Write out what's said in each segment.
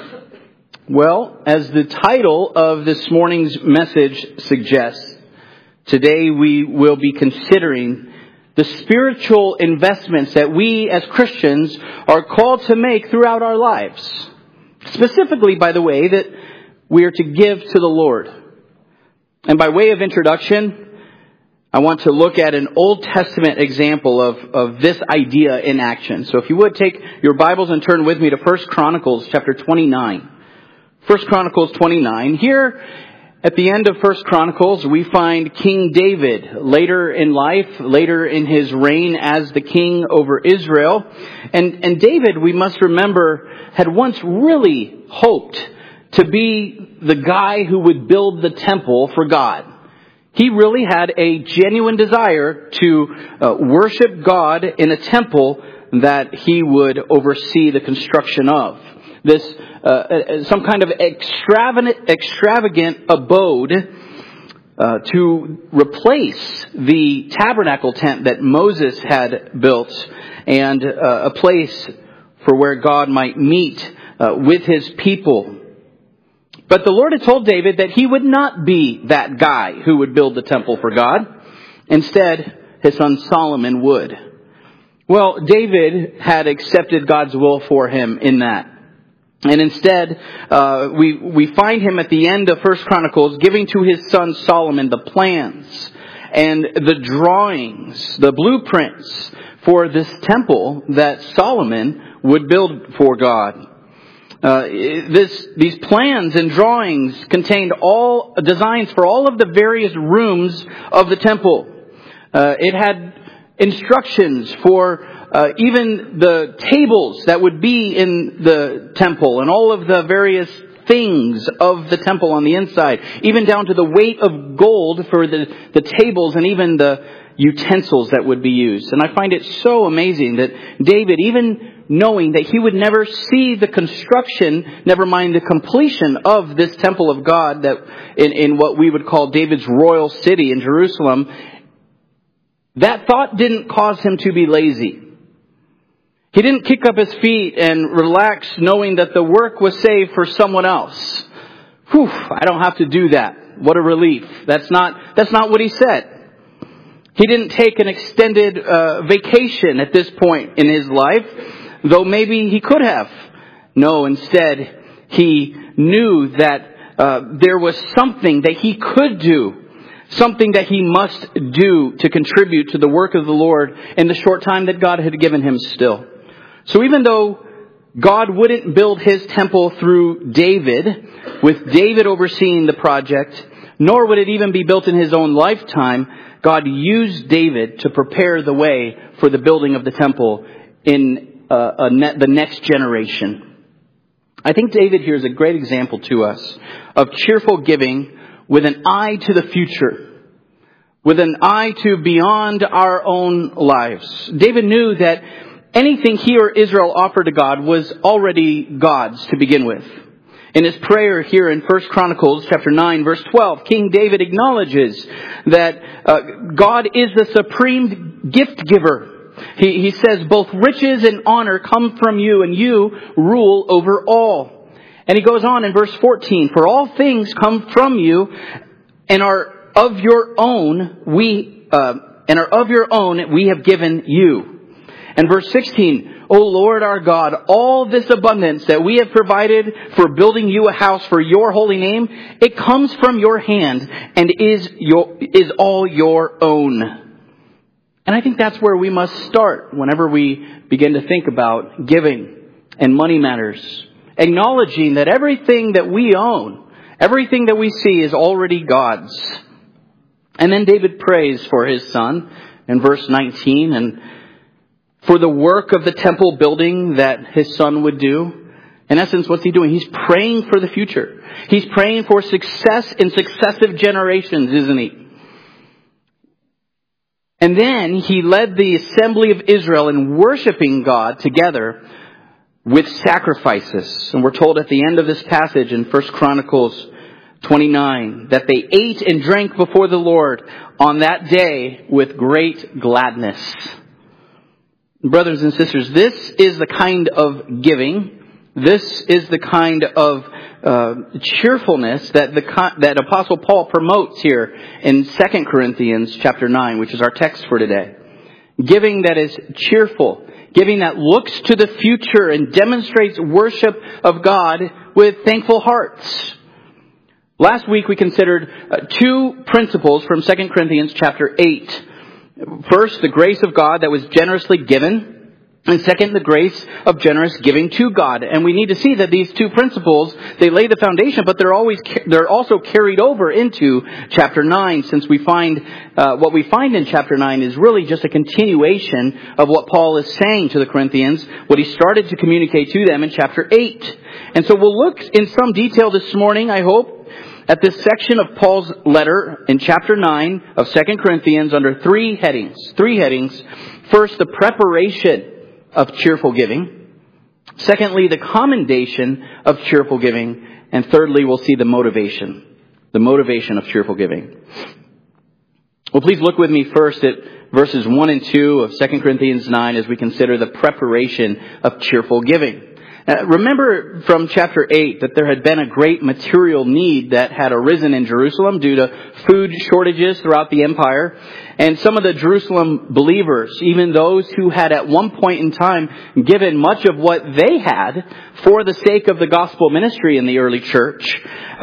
Well, as the title of this morning's message suggests, today we will be considering the spiritual investments that we as Christians are called to make throughout our lives. Specifically, by the way, that we are to give to the Lord. And by way of introduction, I want to look at an Old Testament example of this idea in action. So if you would take your Bibles and turn with me to 1 Chronicles chapter 29. 1 Chronicles 29. Here at the end of 1 Chronicles, we find King David later in life, later in his reign as the king over Israel. And David, we must remember, had once really hoped to be the guy who would build the temple for God. He really had a genuine desire to worship God in a temple that he would oversee the construction of. This some kind of extravagant abode to replace the tabernacle tent that Moses had built, and a place for where God might meet with his people. But the Lord had told David that he would not be that guy who would build the temple for God. Instead, his son Solomon would. Well, David had accepted God's will for him in that. And instead, we find him at the end of 1 Chronicles giving to his son Solomon the plans and the drawings, the blueprints for this temple that Solomon would build for God. These plans and drawings contained all designs for all of the various rooms of the temple. It had instructions for even the tables that would be in the temple and all of the various things of the temple on the inside, even down to the weight of gold for the tables and even the utensils that would be used. And I find it so amazing that David, even knowing that he would never see the construction, never mind the completion of this temple of God that in what we would call David's royal city in Jerusalem, that thought didn't cause him to be lazy. He didn't kick up his feet and relax knowing that the work was saved for someone else. Whew, I don't have to do that. What a relief. That's not what he said. He didn't take an extended vacation at this point in his life, though maybe he could have. No, instead, he knew that there was something that he could do, something that he must do to contribute to the work of the Lord in the short time that God had given him still. So even though God wouldn't build his temple through David, with David overseeing the project, nor would it even be built in his own lifetime, God used David to prepare the way for the building of the temple in the next generation. I think David here is a great example to us of cheerful giving with an eye to the future, with an eye to beyond our own lives. David knew that anything he or Israel offered to God was already God's to begin with. In his prayer here in 1 Chronicles chapter 9 verse 12, King David acknowledges that God is the supreme gift giver. He says, both riches and honor come from you, and you rule over all. And he goes on in verse 14, for all things come from you and are of your own we have given you. And verse 16, O Lord our God, all this abundance that we have provided for building you a house for your holy name, it comes from your hand and is all your own. And I think that's where we must start whenever we begin to think about giving and money matters. Acknowledging that everything that we own, everything that we see is already God's. And then David prays for his son in verse 19 and for the work of the temple building that his son would do. In essence, what's he doing? He's praying for the future. He's praying for success in successive generations, isn't he? And then he led the assembly of Israel in worshiping God together with sacrifices. And we're told at the end of this passage in 1 Chronicles 29 that they ate and drank before the Lord on that day with great gladness. Brothers and sisters, this is the kind of giving This is the kind of cheerfulness that Apostle Paul promotes here in 2 Corinthians chapter 9, which is our text for today. Giving that is cheerful. Giving that looks to the future and demonstrates worship of God with thankful hearts. Last week we considered two principles from 2 Corinthians chapter 8. First, the grace of God that was generously given. And second, the grace of generous giving to God. And we need to see that these two principles, they lay the foundation, but they're also carried over into chapter 9, since we find, what we find in chapter 9 is really just a continuation of what Paul is saying to the Corinthians, what he started to communicate to them in chapter 8. And so we'll look in some detail this morning, I hope, at this section of Paul's letter in chapter 9 of 2 Corinthians under three headings. First, the preparation of cheerful giving. Secondly, the commendation of cheerful giving. And thirdly, we'll see the motivation of cheerful giving. Well, please look with me first at verses 1 and 2 of 2 Corinthians 9 as we consider the preparation of cheerful giving. Remember from chapter 8 that there had been a great material need that had arisen in Jerusalem due to food shortages throughout the empire. And some of the Jerusalem believers, even those who had at one point in time given much of what they had for the sake of the gospel ministry in the early church,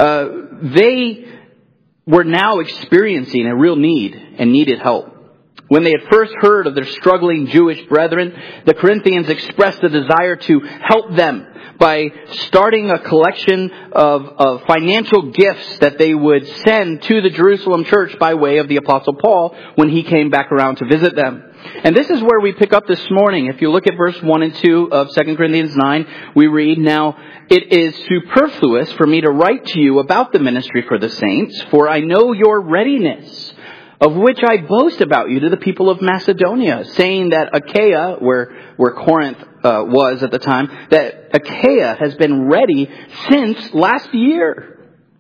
they were now experiencing a real need and needed help. When they had first heard of their struggling Jewish brethren, the Corinthians expressed a desire to help them by starting a collection of financial gifts that they would send to the Jerusalem church by way of the Apostle Paul when he came back around to visit them. And this is where we pick up this morning. If you look at verse 1 and 2 of 2 Corinthians 9, we read, "Now it is superfluous for me to write to you about the ministry for the saints, for I know your readiness, of which I boast about you to the people of Macedonia, saying that Achaia," where Corinth was at the time, "that Achaia has been ready since last year."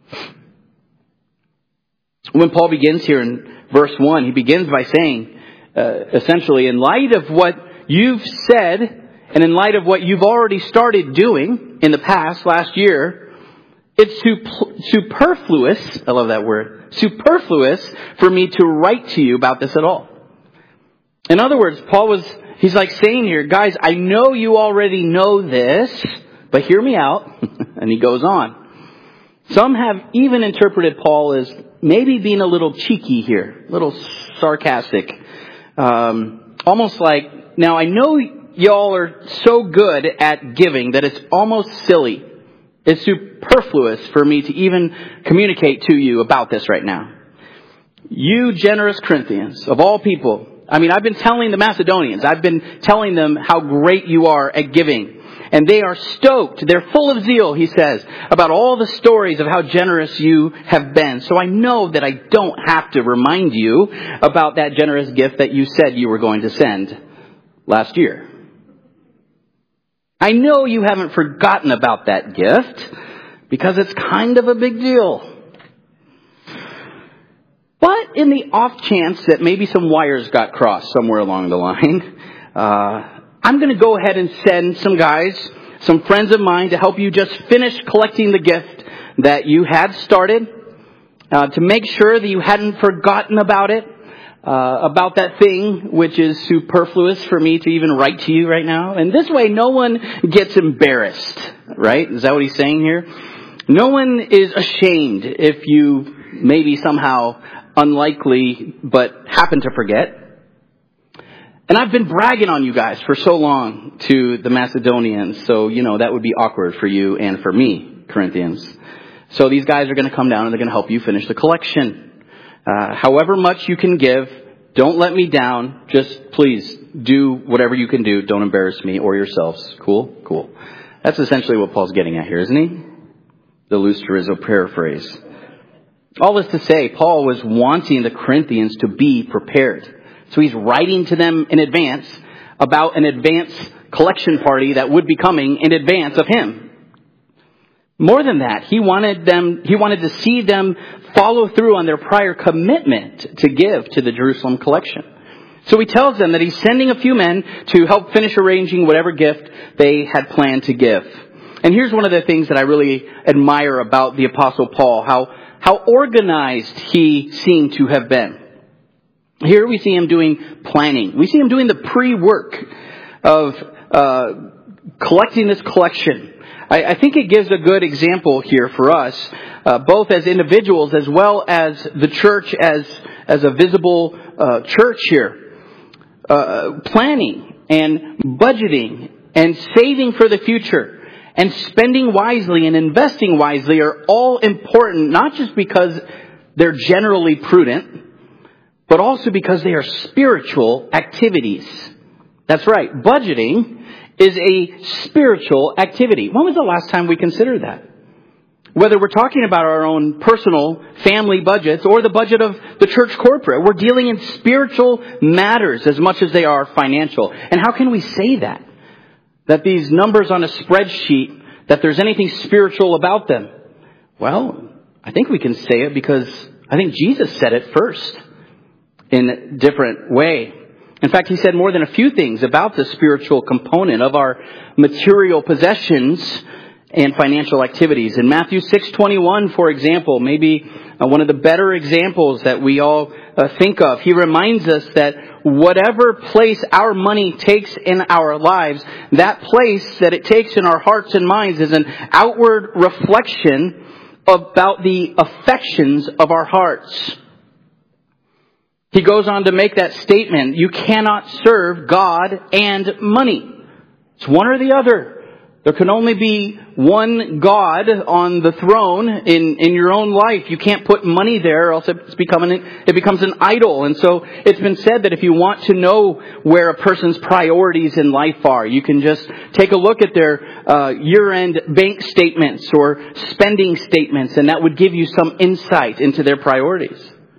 When Paul begins here in verse 1, he begins by saying, essentially, in light of what you've said, and in light of what you've already started doing in the past, last year, it's superfluous, I love that word, superfluous for me to write to you about this at all. In other words, he's like saying here, guys, I know you already know this, but hear me out. And he goes on. Some have even interpreted Paul as maybe being a little cheeky here, a little sarcastic. Almost like, now I know y'all are so good at giving that it's almost silly. It's superfluous for me to even communicate to you about this right now. You generous Corinthians, of all people. I mean, I've been telling the Macedonians, I've been telling them how great you are at giving. And they are stoked. They're full of zeal, he says, about all the stories of how generous you have been. So I know that I don't have to remind you about that generous gift that you said you were going to send last year. I know you haven't forgotten about that gift because it's kind of a big deal. But in the off chance that maybe some wires got crossed somewhere along the line, I'm going to go ahead and send some guys, some friends of mine, to help you just finish collecting the gift that you had started, to make sure that you hadn't forgotten about it. About that thing which is superfluous for me to even write to you right now. And this way no one gets embarrassed, right? Is that what he's saying here? No one is ashamed if you maybe somehow unlikely but happen to forget. And I've been bragging on you guys for so long to the Macedonians, so that would be awkward for you and for me, Corinthians. So these guys are going to come down and they're going to help you finish the collection. However much you can give, don't let me down. Just please do whatever you can do. Don't embarrass me or yourselves. Cool. That's essentially what Paul's getting at here, isn't he? The loose Rizzo paraphrase. All this to say, Paul was wanting the Corinthians to be prepared. So he's writing to them in advance about an advance collection party that would be coming in advance of him. More than that, he wanted to see them follow through on their prior commitment to give to the Jerusalem collection. So he tells them that he's sending a few men to help finish arranging whatever gift they had planned to give. And here's one of the things that I really admire about the Apostle Paul, how organized he seemed to have been. Here we see him doing planning. We see him doing the pre-work of collecting this collection. I think it gives a good example here for us, both as individuals as well as the church as a visible church here. Planning and budgeting and saving for the future and spending wisely and investing wisely are all important, not just because they're generally prudent, but also because they are spiritual activities. That's right. Budgeting is a spiritual activity. When was the last time we considered that? Whether we're talking about our own personal family budgets or the budget of the church corporate, we're dealing in spiritual matters as much as they are financial. And how can we say that? That these numbers on a spreadsheet, that there's anything spiritual about them? Well, I think we can say it because I think Jesus said it first in a different way. In fact, he said more than a few things about the spiritual component of our material possessions and financial activities. In Matthew 6:21, for example, maybe one of the better examples that we all think of, he reminds us that whatever place our money takes in our lives, that place that it takes in our hearts and minds is an outward reflection about the affections of our hearts. He goes on to make that statement, you cannot serve God and money. It's one or the other. There can only be one God on the throne in your own life. You can't put money there or else it becomes an idol. And so it's been said that if you want to know where a person's priorities in life are, you can just take a look at their year-end bank statements or spending statements, and that would give you some insight into their priorities.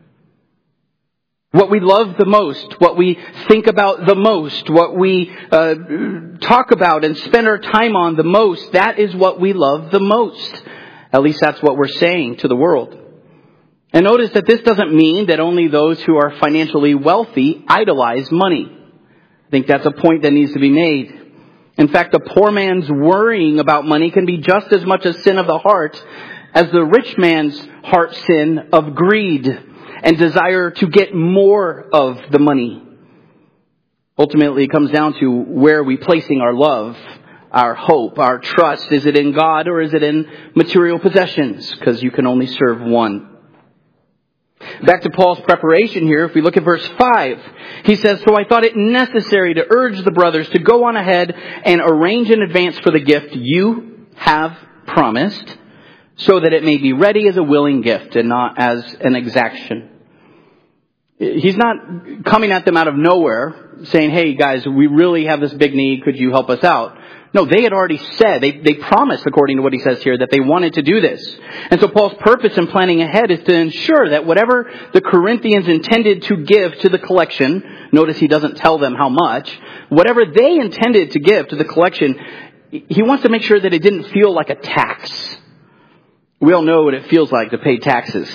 What we love the most, what we think about the most, what we talk about and spend our time on the most, that is what we love the most. At least that's what we're saying to the world. And notice that this doesn't mean that only those who are financially wealthy idolize money. I think that's a point that needs to be made. In fact, a poor man's worrying about money can be just as much a sin of the heart as the rich man's heart sin of greed and desire to get more of the money. Ultimately, it comes down to where are we placing our love, our hope, our trust. Is it in God or is it in material possessions? Because you can only serve one. Back to Paul's preparation here, if we look at verse 5, he says, so I thought it necessary to urge the brothers to go on ahead and arrange in advance for the gift you have promised, so that it may be ready as a willing gift and not as an exaction. He's not coming at them out of nowhere saying, hey guys, we really have this big need. Could you help us out? No, they had already said, they promised, according to what he says here, that they wanted to do this. And so Paul's purpose in planning ahead is to ensure that whatever the Corinthians intended to give to the collection, notice he doesn't tell them how much, whatever they intended to give to the collection, he wants to make sure that it didn't feel like a tax. We all know what it feels like to pay taxes.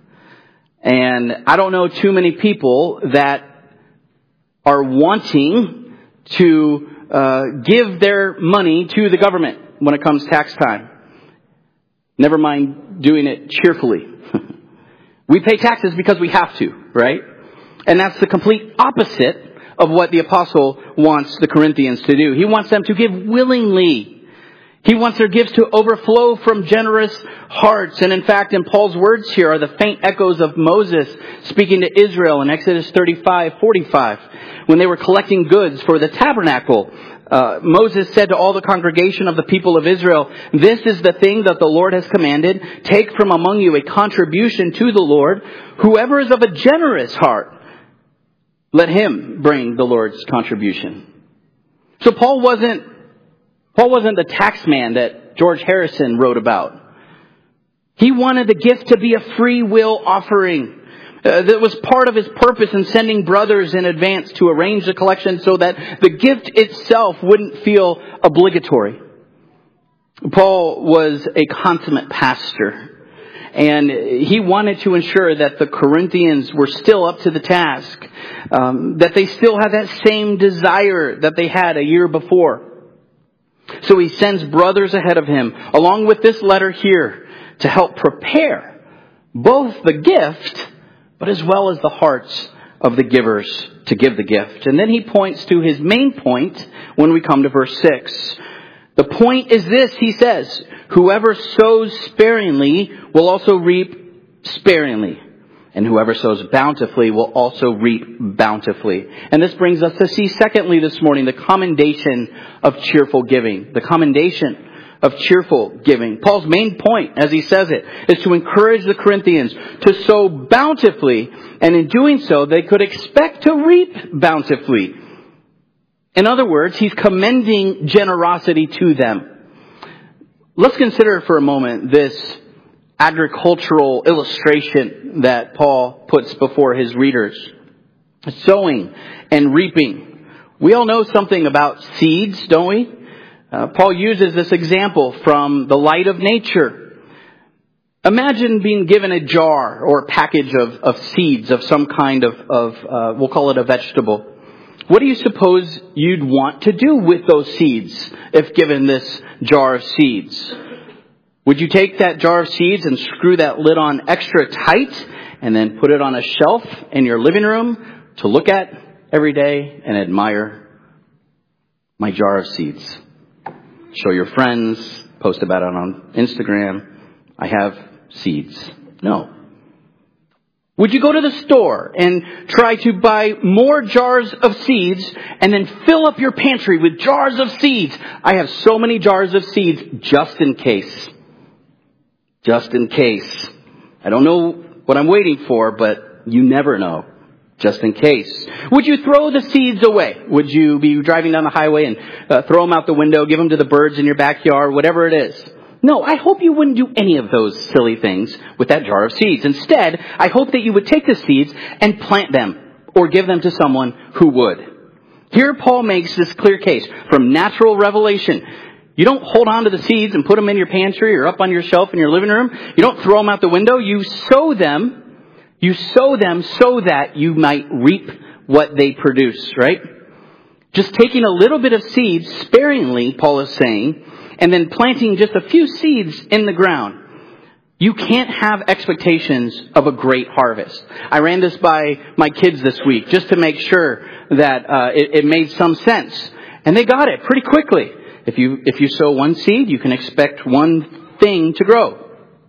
And I don't know too many people that are wanting to give their money to the government when it comes tax time. Never mind doing it cheerfully. We pay taxes because we have to, right? And that's the complete opposite of what the apostle wants the Corinthians to do. He wants them to give willingly. He wants their gifts to overflow from generous hearts. And in fact, in Paul's words here are the faint echoes of Moses speaking to Israel in Exodus 35:45. When they were collecting goods for the tabernacle, Moses said to all the congregation of the people of Israel, this is the thing that the Lord has commanded. Take from among you a contribution to the Lord. Whoever is of a generous heart, let him bring the Lord's contribution. So Paul wasn't the tax man that George Harrison wrote about. He wanted the gift to be a free will offering. That was part of his purpose in sending brothers in advance to arrange the collection so that the gift itself wouldn't feel obligatory. Paul was a consummate pastor, and he wanted to ensure that the Corinthians were still up to the task, that they still had that same desire that they had a year before. So he sends brothers ahead of him, along with this letter here, to help prepare both the gift, but as well as the hearts of the givers to give the gift. And then he points to his main point when we come to verse 6. The point is this, he says, whoever sows sparingly will also reap sparingly. And whoever sows bountifully will also reap bountifully. And this brings us to see, secondly, this morning, the commendation of cheerful giving. The commendation of cheerful giving. Paul's main point, as he says it, is to encourage the Corinthians to sow bountifully. And in doing so, they could expect to reap bountifully. In other words, he's commending generosity to them. Let's consider for a moment this agricultural illustration that Paul puts before his readers. Sowing and reaping. We all know something about seeds, don't we? Paul uses this example from the light of nature. Imagine being given a jar or a package of seeds of some kind of we'll call it a vegetable. What do you suppose you'd want to do with those seeds if given this jar of seeds? Would you take that jar of seeds and screw that lid on extra tight and then put it on a shelf in your living room to look at every day and admire my jar of seeds? Show your friends, post about it on Instagram. I have seeds. No. Would you go to the store and try to buy more jars of seeds and then fill up your pantry with jars of seeds? I have so many jars of seeds just in case. Just in case. I don't know what I'm waiting for, but you never know. Just in case. Would you throw the seeds away? Would you be driving down the highway and throw them out the window, give them to the birds in your backyard, whatever it is? No, I hope you wouldn't do any of those silly things with that jar of seeds. Instead, I hope that you would take the seeds and plant them or give them to someone who would. Here Paul makes this clear case from natural revelation. You don't hold on to the seeds and put them in your pantry or up on your shelf in your living room. You don't throw them out the window. You sow them. You sow them so that you might reap what they produce, right? Just taking a little bit of seeds sparingly, Paul is saying, and then planting just a few seeds in the ground. You can't have expectations of a great harvest. I ran this by my kids this week just to make sure that it made some sense. And they got it pretty quickly. If you sow one seed, you can expect one thing to grow.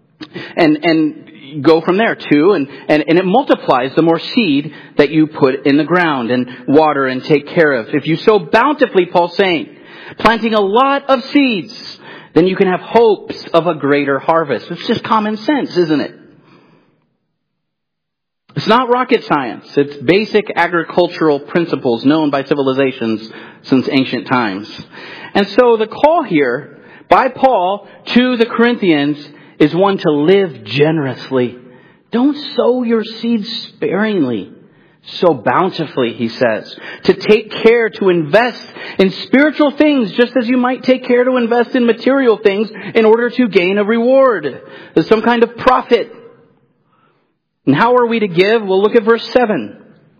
And go from there too, and it multiplies the more seed that you put in the ground and water and take care of. If you sow bountifully, Paul's saying, planting a lot of seeds, then you can have hopes of a greater harvest. It's just common sense, isn't it? It's not rocket science. It's basic agricultural principles known by civilizations since ancient times. And so the call here by Paul to the Corinthians is one to live generously. Don't sow your seeds sparingly. Sow bountifully, he says. To take care to invest in spiritual things just as you might take care to invest in material things in order to gain a reward. There's some kind of profit. And how are we to give? Well, look at verse 7.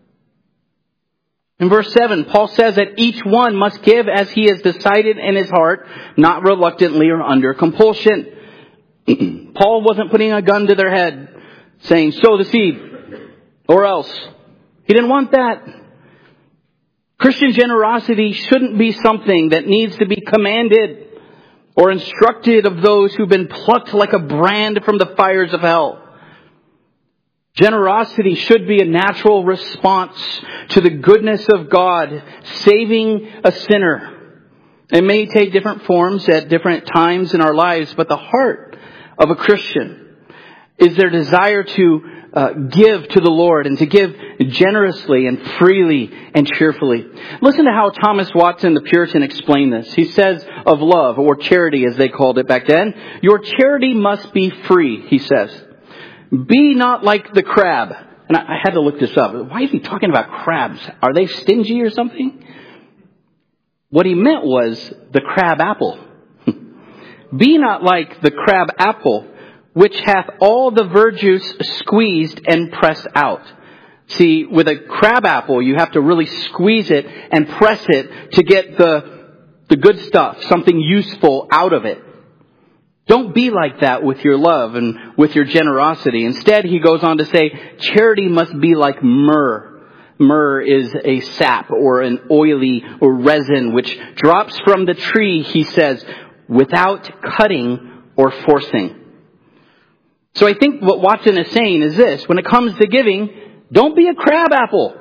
In verse 7, Paul says that each one must give as he has decided in his heart, not reluctantly or under compulsion. Paul wasn't putting a gun to their head saying, sow the seed or else. He didn't want that. Christian generosity shouldn't be something that needs to be commanded or instructed of those who've been plucked like a brand from the fires of hell. Generosity should be a natural response to the goodness of God saving a sinner. It may take different forms at different times in our lives, but the heart of a Christian is their desire to give to the Lord and to give generously and freely and cheerfully. Listen to how Thomas Watson, the Puritan, explained this. He says of love, or charity as they called it back then, your charity must be free, he says. Be not like the crab. And I had to look this up. Why is he talking about crabs? Are they stingy or something? What he meant was the crab apple. Be not like the crab apple, which hath all the verjuice squeezed and pressed out. See, with a crab apple, you have to really squeeze it and press it to get the the good stuff, something useful out of it. Don't be like that with your love and with your generosity. Instead, he goes on to say, charity must be like myrrh. Myrrh is a sap or an oily or resin which drops from the tree, he says, without cutting or forcing. So I think what Watson is saying is this: when it comes to giving, don't be a crabapple.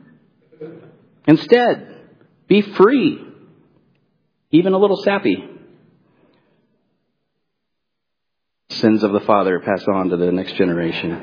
Instead, be free, even a little sappy. Sins of the father pass on to the next generation.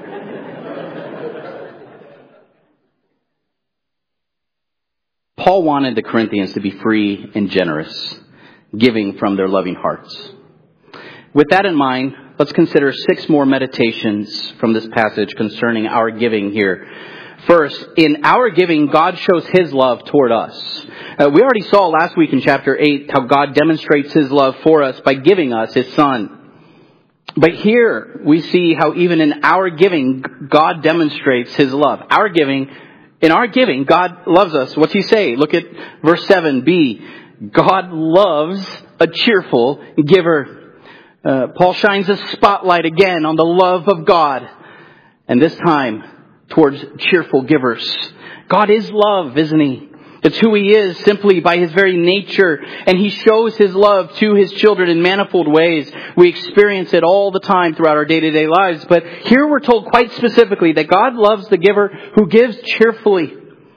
Paul wanted the Corinthians to be free and generous, giving from their loving hearts. With that in mind, let's consider 6 more meditations from this passage concerning our giving here. First, in our giving, God shows His love toward us. We already saw last week in chapter 8 how God demonstrates His love for us by giving us His Son. But here we see how even in our giving, God demonstrates His love. In our giving, God loves us. What's He say? Look at verse 7b. God loves a cheerful giver. Paul shines a spotlight again on the love of God, and this time towards cheerful givers. God is love, isn't He? It's who He is simply by His very nature, and He shows His love to His children in manifold ways. We experience it all the time throughout our day-to-day lives, but here we're told quite specifically that God loves the giver who gives cheerfully.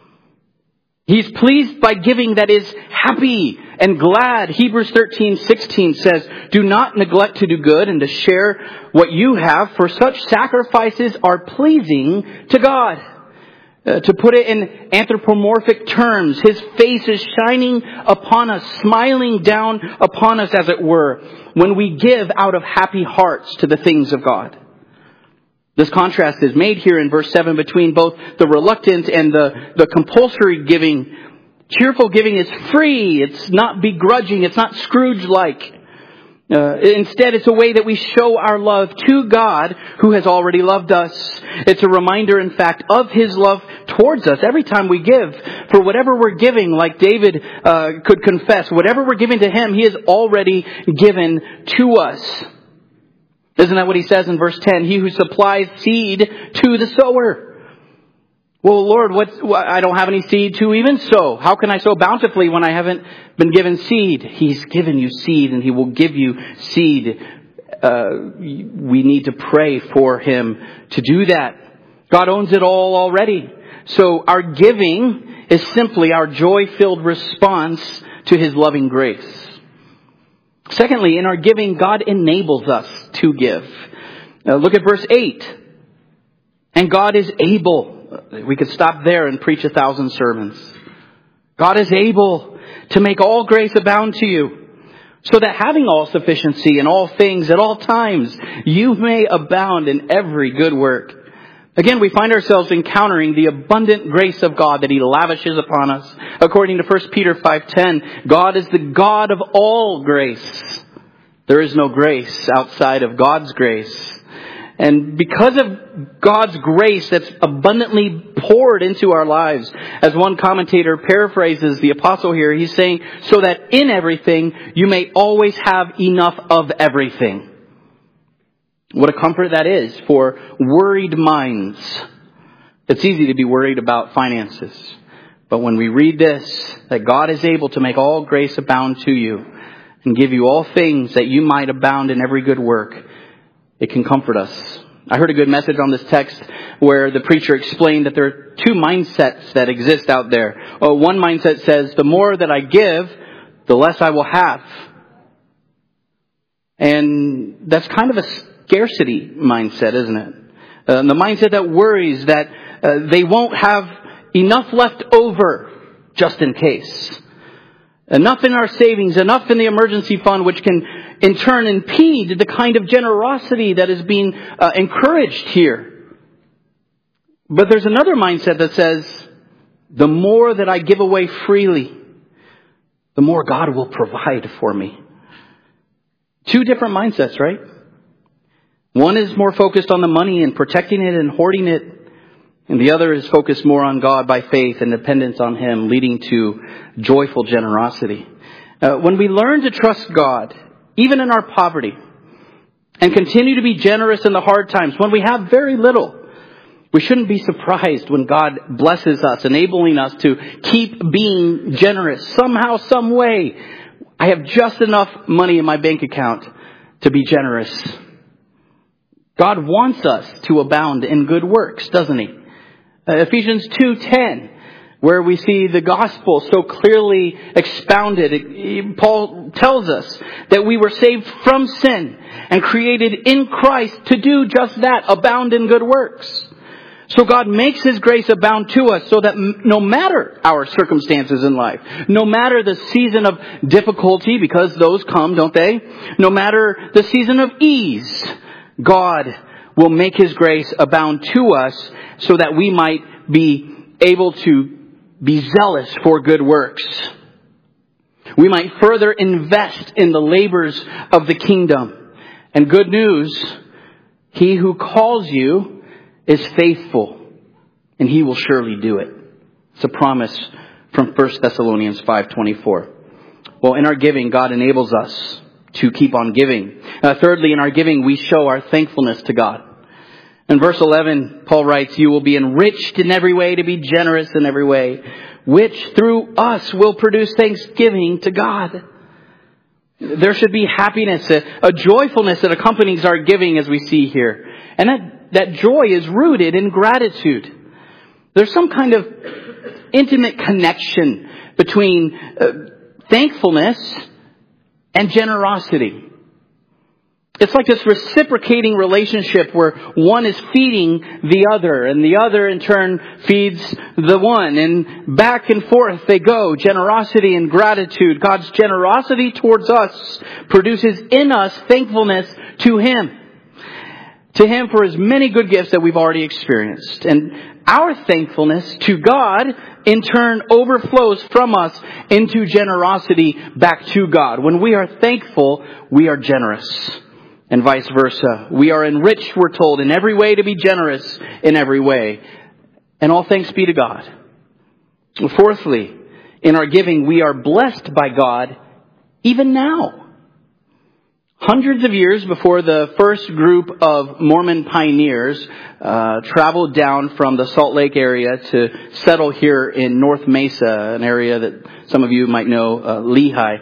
He's pleased by giving that is happy and glad. Hebrews 13:16 says, do not neglect to do good and to share what you have, for such sacrifices are pleasing to God. To put it in anthropomorphic terms, His face is shining upon us, smiling down upon us, as it were, when we give out of happy hearts to the things of God. This contrast is made here in verse 7 between both the reluctant and the compulsory giving. Cheerful giving is free. It's not begrudging. It's not Scrooge-like. Instead, it's a way that we show our love to God who has already loved us. It's a reminder, in fact, of His love towards us every time we give. For whatever we're giving, like David could confess, whatever we're giving to Him, He has already given to us. Isn't that what he says in verse 10? He who supplies seed to the sower. Well, Lord, I don't have any seed to even sow. How can I sow bountifully when I haven't been given seed? He's given you seed, and He will give you seed. We need to pray for Him to do that. God owns it all already. So our giving is simply our joy-filled response to His loving grace. Secondly, in our giving, God enables us to give. Look at verse 8. And God is able. We could stop there and preach 1,000 sermons. God is able to make all grace abound to you, so that having all sufficiency in all things at all times, you may abound in every good work. Again, we find ourselves encountering the abundant grace of God that He lavishes upon us. According to 1 Peter 5:10, God is the God of all grace. There is no grace outside of God's grace. And because of God's grace that's abundantly poured into our lives, as one commentator paraphrases the apostle here, he's saying, so that in everything you may always have enough of everything. What a comfort that is for worried minds. It's easy to be worried about finances. But when we read this, that God is able to make all grace abound to you and give you all things that you might abound in every good work, it can comfort us. I heard a good message on this text where the preacher explained that there are 2 mindsets that exist out there. One mindset says, the more that I give, the less I will have. And that's kind of a scarcity mindset, isn't it? The mindset that worries that they won't have enough left over just in case. Enough in our savings, enough in the emergency fund, which can in turn impede the kind of generosity that is being encouraged here. But there's another mindset that says, the more that I give away freely, the more God will provide for me. 2 different mindsets, right? One is more focused on the money and protecting it and hoarding it. And the other is focused more on God by faith and dependence on Him, leading to joyful generosity. When we learn to trust God, even in our poverty, and continue to be generous in the hard times, when we have very little, we shouldn't be surprised when God blesses us, enabling us to keep being generous somehow, some way. I have just enough money in my bank account to be generous. God wants us to abound in good works, doesn't he? Ephesians 2:10, where we see the gospel so clearly expounded. Paul tells us that we were saved from sin and created in Christ to do just that, abound in good works. So God makes His grace abound to us so that no matter our circumstances in life, no matter the season of difficulty, because those come, don't they? No matter the season of ease, God will make His grace abound to us so that we might be able to be zealous for good works. We might further invest in the labors of the kingdom. And good news, He who calls you is faithful, and He will surely do it. It's a promise from 1 Thessalonians 5:24. Well, in our giving, God enables us to keep on giving. Thirdly, in our giving, we show our thankfulness to God. In verse 11, Paul writes, "You will be enriched in every way to be generous in every way, which through us will produce thanksgiving to God." There should be happiness, a joyfulness that accompanies our giving, as we see here. And that joy is rooted in gratitude. There's some kind of intimate connection between thankfulness and generosity. It's like this reciprocating relationship where one is feeding the other, and the other in turn feeds the one, and back and forth they go. Generosity and gratitude. God's generosity towards us produces in us thankfulness to Him. To Him for His many good gifts that we've already experienced. And our thankfulness to God, in turn, overflows from us into generosity back to God. When we are thankful, we are generous. And vice versa. We are enriched, we're told, in every way to be generous in every way. And all thanks be to God. Fourthly, in our giving, we are blessed by God even now. Hundreds of years before the first group of Mormon pioneers traveled down from the Salt Lake area to settle here in North Mesa, an area that some of you might know, Lehi.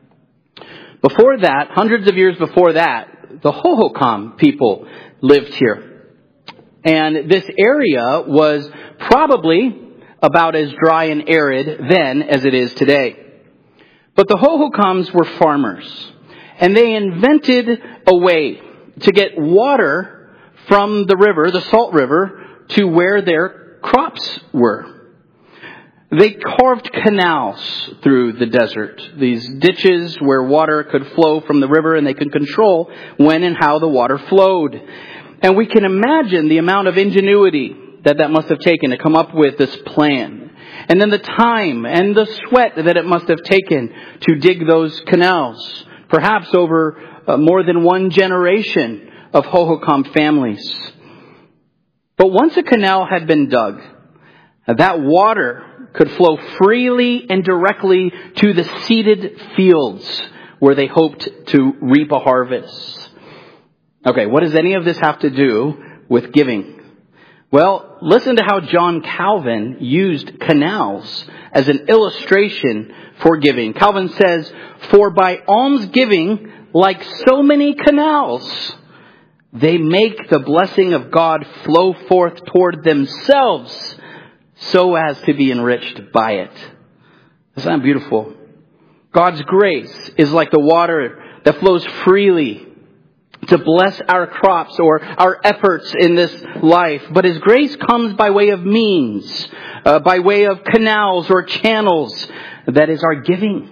Before that, hundreds of years before that, the Hohokam people lived here. And this area was probably about as dry and arid then as it is today. But the Hohokams were farmers. And they invented a way to get water from the river, the Salt River, to where their crops were. They carved canals through the desert, these ditches where water could flow from the river, and they could control when and how the water flowed. And we can imagine the amount of ingenuity that must have taken to come up with this plan. And then the time and the sweat that it must have taken to dig those canals. Perhaps over more than one generation of Hohokam families. But once a canal had been dug, that water could flow freely and directly to the seeded fields where they hoped to reap a harvest. Okay, what does any of this have to do with giving? Well, listen to how John Calvin used canals as an illustration for giving. Calvin says, "For by almsgiving, like so many canals, they make the blessing of God flow forth toward themselves so as to be enriched by it." Isn't that beautiful? God's grace is like the water that flows freely to bless our crops or our efforts in this life. But His grace comes by way of means, by way of canals or channels. That is our giving.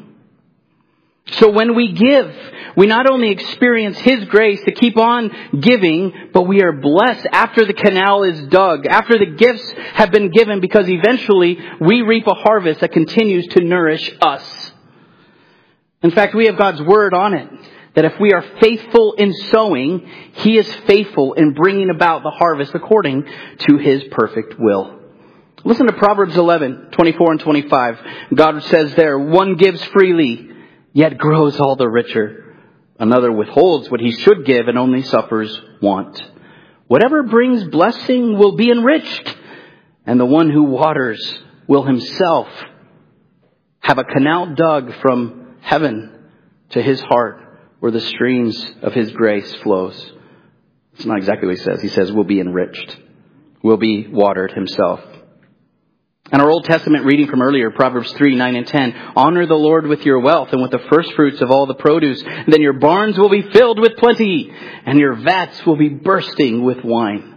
So when we give, we not only experience His grace to keep on giving, but we are blessed after the canal is dug, after the gifts have been given, because eventually we reap a harvest that continues to nourish us. In fact, we have God's word on it, that if we are faithful in sowing, He is faithful in bringing about the harvest according to His perfect will. Listen to Proverbs 11:24 and 25. God says there, "One gives freely, yet grows all the richer. Another withholds what he should give and only suffers want. Whatever brings blessing will be enriched, and the one who waters will himself have a canal dug from heaven to his heart where the streams of his grace flows. It's not exactly what he says. He says will be enriched, will be watered himself. And our Old Testament reading from earlier, Proverbs 3, 9 and 10, honor the Lord with your wealth and with the first fruits of all the produce. And then your barns will be filled with plenty and your vats will be bursting with wine.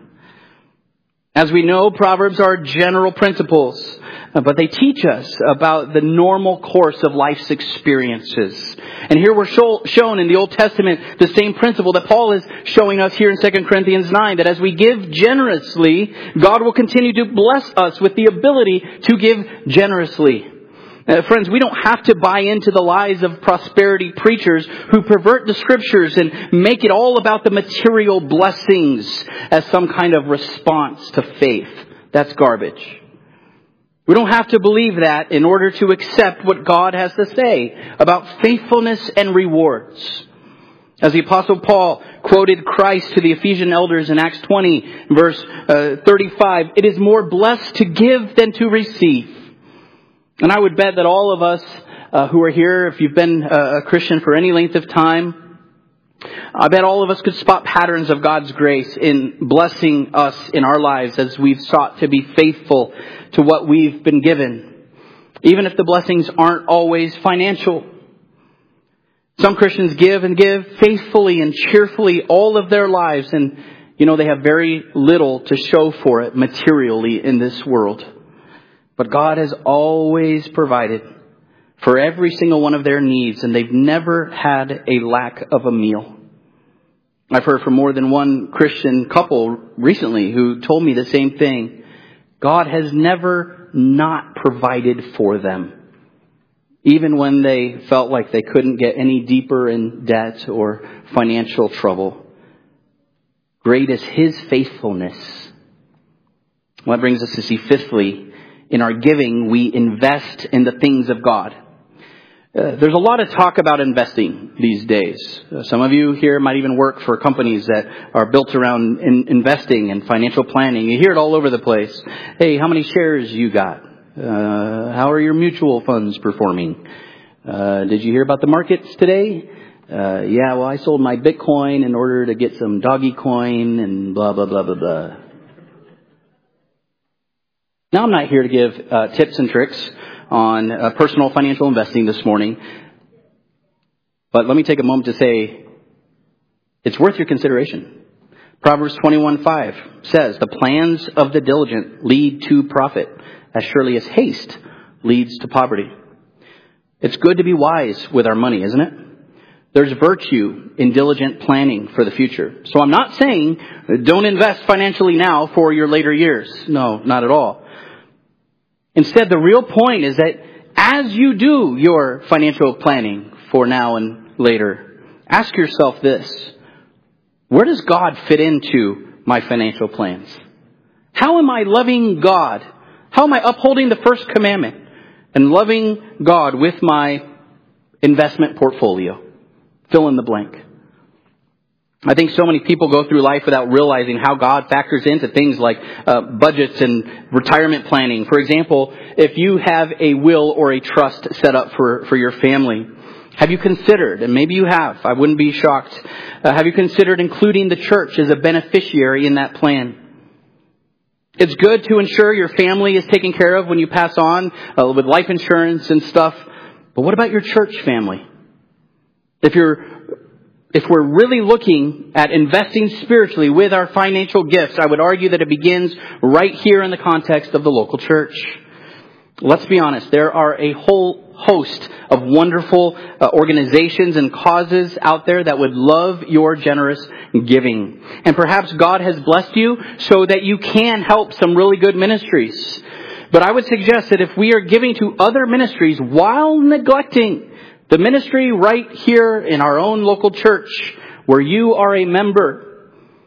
As we know, Proverbs are general principles, but they teach us about the normal course of life's experiences. And here we're shown in the Old Testament the same principle that Paul is showing us here in 2 Corinthians 9, that as we give generously, God will continue to bless us with the ability to give generously. Friends, we don't have to buy into the lies of prosperity preachers who pervert the scriptures and make it all about the material blessings as some kind of response to faith. That's garbage. We don't have to believe that in order to accept what God has to say about faithfulness and rewards. As the Apostle Paul quoted Christ to the Ephesian elders in Acts 20, verse 35, it is more blessed to give than to receive. And I would bet that all of us who are here, if you've been a Christian for any length of time, I bet all of us could spot patterns of God's grace in blessing us in our lives as we've sought to be faithful to what we've been given, even if the blessings aren't always financial. Some Christians give and give faithfully and cheerfully all of their lives, and they have very little to show for it materially in this world. But God has always provided for every single one of their needs, and they've never had a lack of a meal. I've heard from more than one Christian couple recently who told me the same thing. God has never not provided for them, even when they felt like they couldn't get any deeper in debt or financial trouble. Great is His faithfulness. Well, that brings us to see fifthly, in our giving, we invest in the things of God. There's a lot of talk about investing these days. Some of you here might even work for companies that are built around investing and financial planning. You hear it all over the place. Hey, how many shares you got? How are your mutual funds performing? Did you hear about the markets today? Yeah, well, I sold my Bitcoin in order to get some doggy coin and blah, blah, blah, blah, blah. Now, I'm not here to give tips and tricks on personal financial investing this morning. But let me take a moment to say it's worth your consideration. Proverbs 21:5 says, the plans of the diligent lead to profit, as surely as haste leads to poverty. It's good to be wise with our money, isn't it? There's virtue in diligent planning for the future. So I'm not saying don't invest financially now for your later years. No, not at all. Instead, the real point is that as you do your financial planning for now and later, ask yourself this: where does God fit into my financial plans? How am I loving God? How am I upholding the first commandment and loving God with my investment portfolio? Fill in the blank. I think so many people go through life without realizing how God factors into things like budgets and retirement planning. For example, if you have a will or a trust set up for your family, have you considered, and maybe you have, I wouldn't be shocked, have you considered including the church as a beneficiary in that plan? It's good to ensure your family is taken care of when you pass on with life insurance and stuff. But what about your church family? If we're really looking at investing spiritually with our financial gifts, I would argue that it begins right here in the context of the local church. Let's be honest, there are a whole host of wonderful organizations and causes out there that would love your generous giving. And perhaps God has blessed you so that you can help some really good ministries. But I would suggest that if we are giving to other ministries while neglecting the ministry right here in our own local church where you are a member,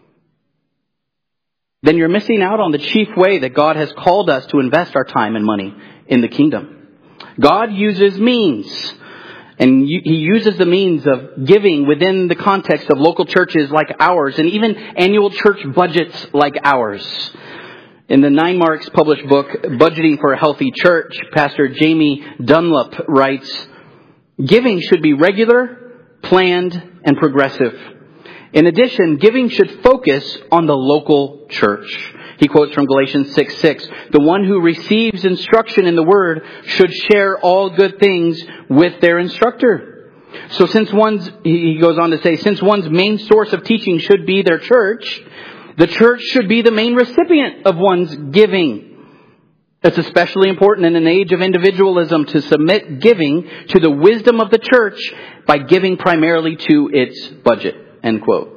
then you're missing out on the chief way that God has called us to invest our time and money in the kingdom. God uses means, And he uses the means of giving within the context of local churches like ours, and even annual church budgets like ours. In the 9 Marks published book, Budgeting for a Healthy Church, Pastor Jamie Dunlop writes, "Giving should be regular, planned, and progressive. In addition, giving should focus on the local church." He quotes from Galatians 6:6, "The one who receives instruction in the word should share all good things with their instructor." So he goes on to say, since one's main source of teaching should be their church, the church should be the main recipient of one's giving. It's especially important in an age of individualism to submit giving to the wisdom of the church by giving primarily to its budget. End quote.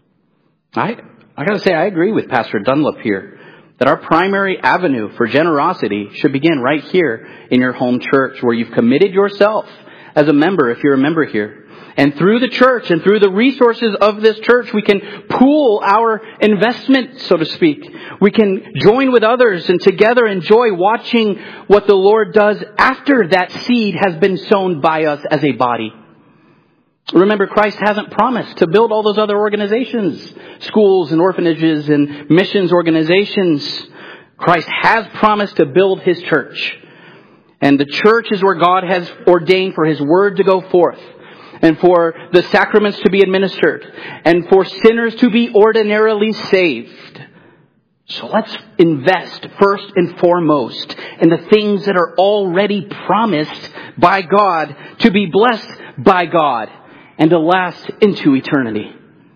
I gotta say, I agree with Pastor Dunlop here that our primary avenue for generosity should begin right here in your home church, where you've committed yourself as a member, if you're a member here. And through the church and through the resources of this church, we can pool our investment, so to speak. We can join with others and together enjoy watching what the Lord does after that seed has been sown by us as a body. Remember, Christ hasn't promised to build all those other organizations, schools and orphanages and missions organizations. Christ has promised to build His church. And the church is where God has ordained for His word to go forth, and for the sacraments to be administered, and for sinners to be ordinarily saved. So let's invest first and foremost in the things that are already promised by God, to be blessed by God, and to last into eternity.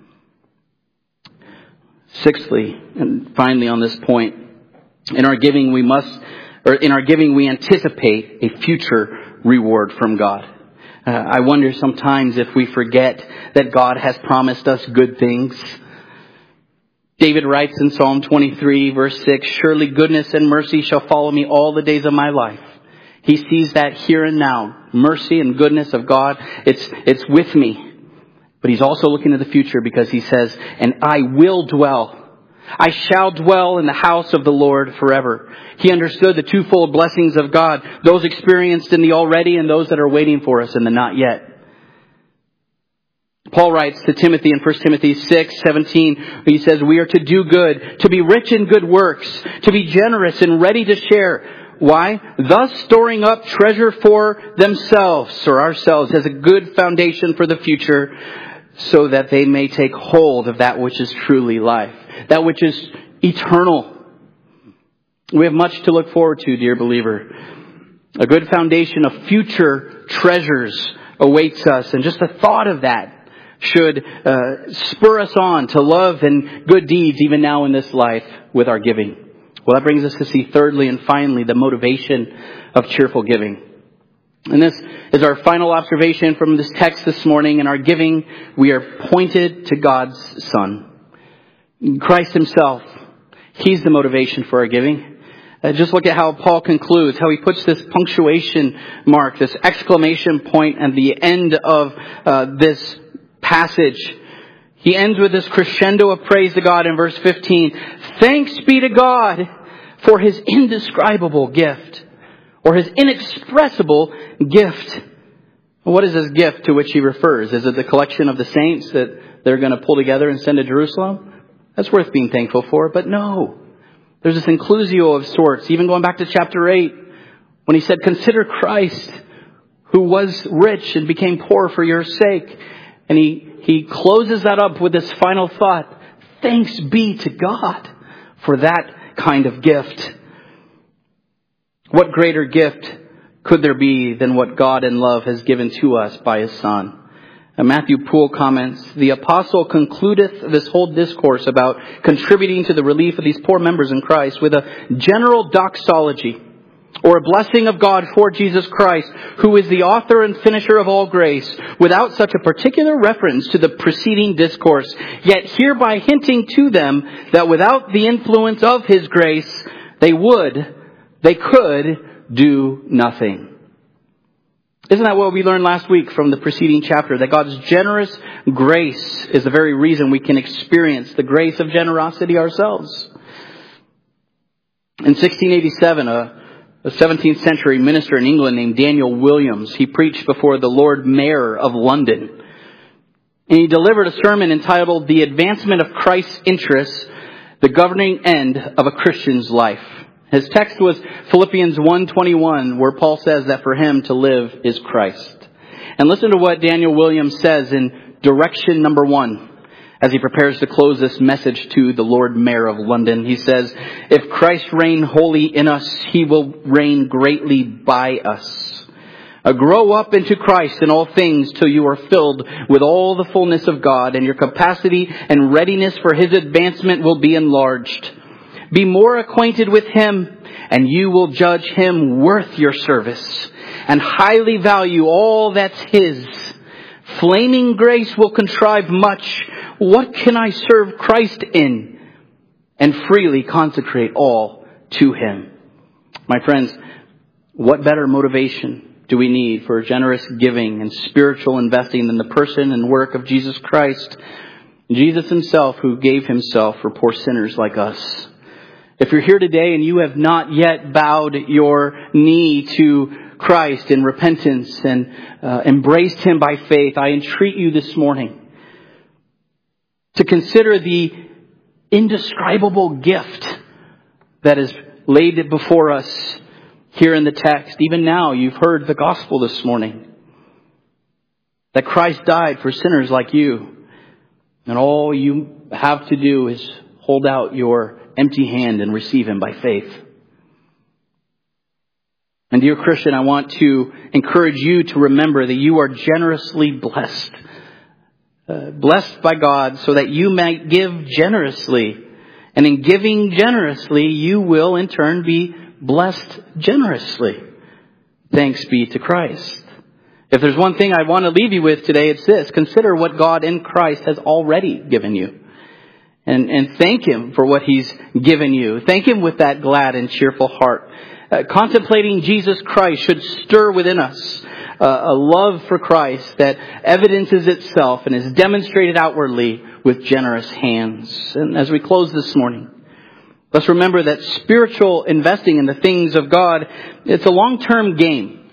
Sixthly, and finally on this point, in our giving we anticipate a future reward from God. I wonder sometimes if we forget that God has promised us good things. David writes in Psalm 23 verse 6, "Surely goodness and mercy shall follow me all the days of my life." He sees that here and now. Mercy and goodness of God, it's with me. But he's also looking to the future, because he says, "And I shall dwell in the house of the Lord forever." He understood the twofold blessings of God, those experienced in the already and those that are waiting for us in the not yet. Paul writes to Timothy in 1 Timothy 6:17, he says, "We are to do good, to be rich in good works, to be generous and ready to share." Why? "Thus storing up treasure for themselves," or ourselves, as a good foundation for the future, so that they may take hold of that which is truly life, that which is eternal. We have much to look forward to, dear believer. A good foundation of future treasures awaits us, and just the thought of that should spur us on to love and good deeds even now in this life with our giving. Well, that brings us to see thirdly and finally the motivation of cheerful giving. And this is our final observation from this text this morning. In our giving, we are pointed to God's Son, Christ Himself. He's the motivation for our giving. Just look at how Paul concludes, how he puts this punctuation mark, this exclamation point at the end of this passage. He ends with this crescendo of praise to God in verse 15. "Thanks be to God for His indescribable gift," or His inexpressible gift. What is this gift to which he refers? Is it the collection of the saints that they're going to pull together and send to Jerusalem? That's worth being thankful for, but no. There's this inclusio of sorts, even going back to chapter 8, when he said, "Consider Christ, who was rich and became poor for your sake." And he closes that up with this final thought: thanks be to God for that kind of gift. What greater gift could there be than what God in love has given to us by His Son? And Matthew Poole comments, "The apostle concludeth this whole discourse about contributing to the relief of these poor members in Christ with a general doxology, or a blessing of God for Jesus Christ, who is the author and finisher of all grace, without such a particular reference to the preceding discourse, yet hereby hinting to them that without the influence of His grace, they could do nothing." Isn't that what we learned last week from the preceding chapter? That God's generous grace is the very reason we can experience the grace of generosity ourselves. In 1687, a 17th century minister in England named Daniel Williams. He preached before the Lord Mayor of London. And he delivered a sermon entitled The Advancement of Christ's Interests, the Governing End of a Christian's Life. His text was Philippians 1:21, where Paul says that for him to live is Christ. And listen to what Daniel Williams says in direction number 1 as he prepares to close this message to the Lord Mayor of London. He says, if Christ reign wholly in us, he will reign greatly by us. Grow up into Christ in all things till you are filled with all the fullness of God, and your capacity and readiness for his advancement will be enlarged. Be more acquainted with him, and you will judge him worth your service, and highly value all that's his. Flaming grace will contrive much. What can I serve Christ in? And freely consecrate all to him. My friends, what better motivation do we need for generous giving and spiritual investing than the person and work of Jesus Christ? Jesus himself, who gave himself for poor sinners like us. If you're here today and you have not yet bowed your knee to Christ in repentance and embraced him by faith, I entreat you this morning to consider the indescribable gift that is laid before us here in the text. Even now, you've heard the gospel this morning. That Christ died for sinners like you. And all you have to do is hold out your empty hand and receive him by faith. And dear Christian, I want to encourage you to remember that you are generously blessed. Blessed by God so that you might give generously. And in giving generously, you will in turn be blessed generously. Thanks be to Christ. If there's one thing I want to leave you with today, it's this. Consider what God in Christ has already given you. And thank him for what he's given you. Thank him with that glad and cheerful heart. Contemplating Jesus Christ should stir within us a love for Christ that evidences itself and is demonstrated outwardly with generous hands. And as we close this morning, let's remember that spiritual investing in the things of God, it's a long-term game.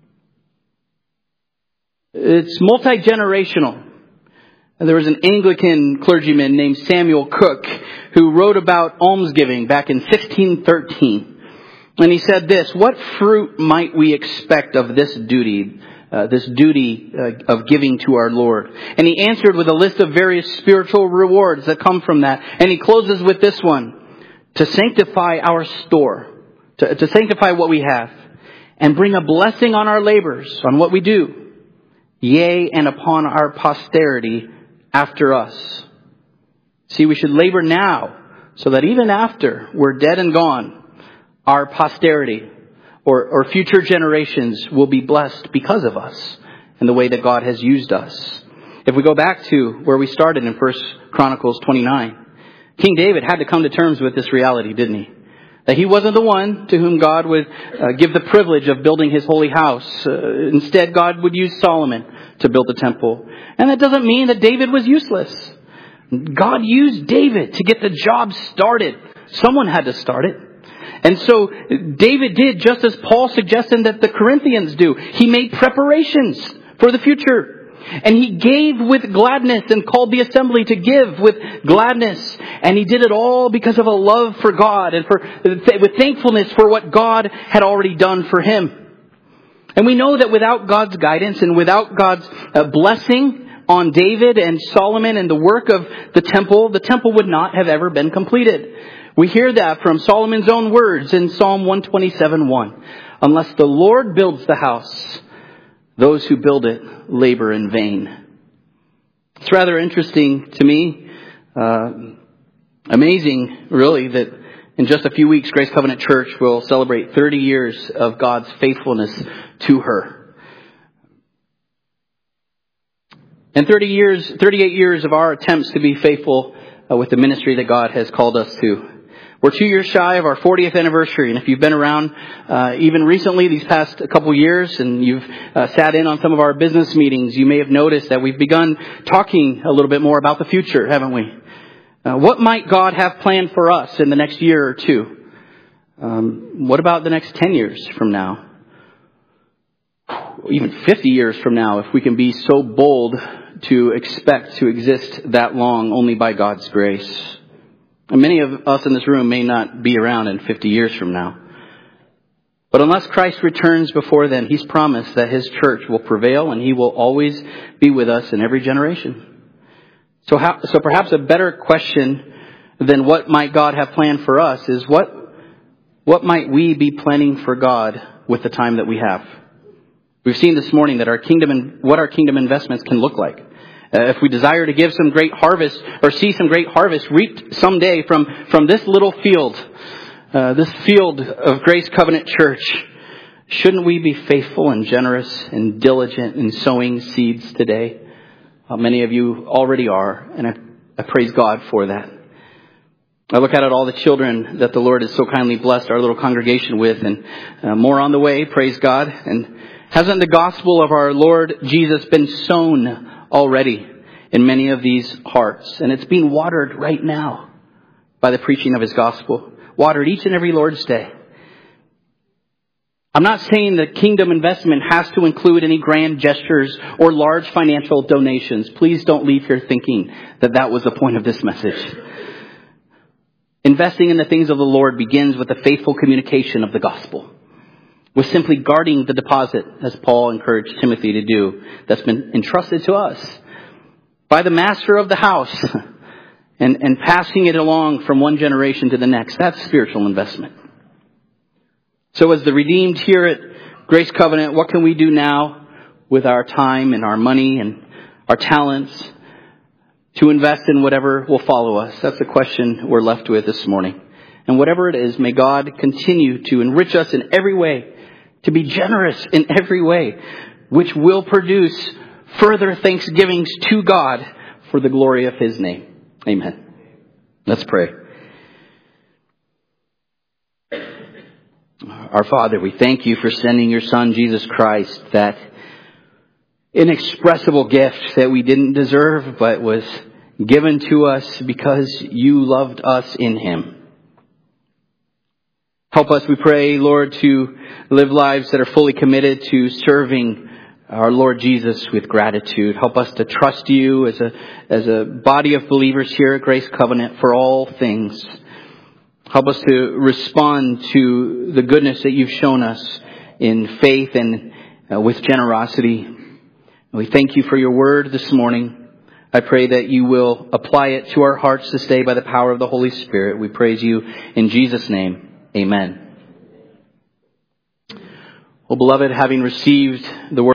It's multi-generational. There was an Anglican clergyman named Samuel Cook who wrote about almsgiving back in 1613. And he said this, what fruit might we expect of this duty of giving to our Lord? And he answered with a list of various spiritual rewards that come from that. And he closes with this one, to sanctify our store, to sanctify what we have, and bring a blessing on our labors, on what we do, yea, and upon our posterity after us. See, we should labor now, so that even after we're dead and gone, our posterity or future generations will be blessed because of us and the way that God has used us. If we go back to where we started in 1 Chronicles 29, King David had to come to terms with this reality, didn't he? That he wasn't the one to whom God would give the privilege of building his holy house. Instead, God would use Solomon to build the temple. And that doesn't mean that David was useless. God used David to get the job started. Someone had to start it. And so David did just as Paul suggested that the Corinthians do. He made preparations for the future. And he gave with gladness and called the assembly to give with gladness. And he did it all because of a love for God and with thankfulness for what God had already done for him. And we know that without God's guidance and without God's blessing on David and Solomon and the work of the temple would not have ever been completed. We hear that from Solomon's own words in Psalm 127:1. Unless the Lord builds the house, those who build it labor in vain. It's rather interesting to me, amazing really, that in just a few weeks, Grace Covenant Church will celebrate 30 years of God's faithfulness to her. And 38 years of our attempts to be faithful with the ministry that God has called us to. We're 2 years shy of our 40th anniversary. And if you've been around even recently, these past couple years, and you've sat in on some of our business meetings, you may have noticed that we've begun talking a little bit more about the future, haven't we? What might God have planned for us in the next year or two? What about the next 10 years from now? Even 50 years from now, if we can be so bold to expect to exist that long only by God's grace. And many of us in this room may not be around in 50 years from now. But unless Christ returns before then, He's promised that His church will prevail and He will always be with us in every generation. So perhaps a better question than what might God have planned for us is what might we be planning for God with the time that we have? We've seen this morning that what our kingdom investments can look like. If we desire to give some great harvest or see some great harvest reaped someday from this little field, this field of Grace Covenant Church, shouldn't we be faithful and generous and diligent in sowing seeds today? Many of you already are, and I praise God for that. I look at all the children that the Lord has so kindly blessed our little congregation with, and more on the way, praise God. And hasn't the gospel of our Lord Jesus been sown already in many of these hearts? And it's being watered right now by the preaching of His gospel. Watered each and every Lord's Day. I'm not saying that kingdom investment has to include any grand gestures or large financial donations. Please don't leave here thinking that was the point of this message. Investing in the things of the Lord begins with the faithful communication of the gospel. With simply guarding the deposit, as Paul encouraged Timothy to do, that's been entrusted to us by the master of the house and passing it along from one generation to the next. That's spiritual investment. So as the redeemed here at Grace Covenant, what can we do now with our time and our money and our talents to invest in whatever will follow us? That's the question we're left with this morning. And whatever it is, may God continue to enrich us in every way, to be generous in every way, which will produce further thanksgivings to God for the glory of His name. Amen. Let's pray. Our Father, we thank You for sending Your Son, Jesus Christ, that inexpressible gift that we didn't deserve, but was given to us because You loved us in Him. Help us, we pray, Lord, to live lives that are fully committed to serving our Lord Jesus with gratitude. Help us to trust You as a body of believers here at Grace Covenant for all things. Help us to respond to the goodness that You've shown us in faith and with generosity. We thank You for Your word this morning. I pray that You will apply it to our hearts this day by the power of the Holy Spirit. We praise You in Jesus' name. Amen. Well, beloved, having received the word